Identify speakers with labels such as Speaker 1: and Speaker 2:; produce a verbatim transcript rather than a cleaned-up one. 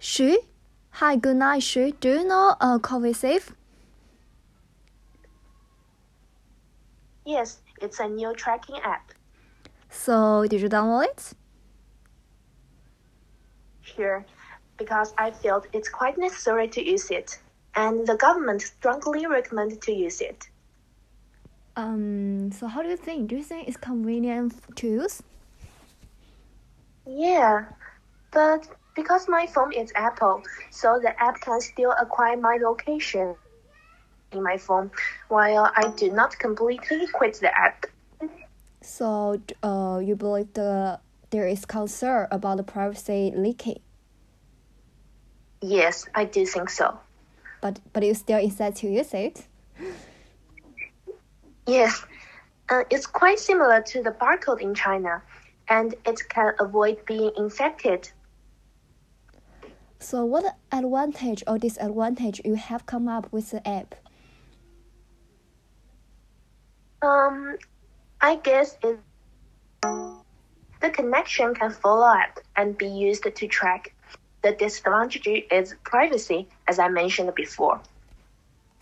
Speaker 1: Xu? Hi, good night, Xu. Do you know uh, CovidSafe?
Speaker 2: Yes, it's a new tracking app.
Speaker 1: So, did you download it?
Speaker 2: Sure, because I felt it's quite necessary to use it, and the government strongly recommended to use it.
Speaker 1: Um, so how do you think? Do you think it's convenient to use?
Speaker 2: Yeah, but because my phone is Apple, so the app can still acquire my location in my phone, while I do not completely quit the app.
Speaker 1: So, uh, you believe the there is concern about the privacy leaking?
Speaker 2: Yes, I do think so.
Speaker 1: But but you still decide to use it?
Speaker 2: Yes, uh, it's quite similar to the barcode in China, and it can avoid being infected.
Speaker 1: So, what advantage or disadvantage you have come up with the app?
Speaker 2: Um, I guess it, the connection can follow up and be used to track. The disadvantage is privacy, as I mentioned before.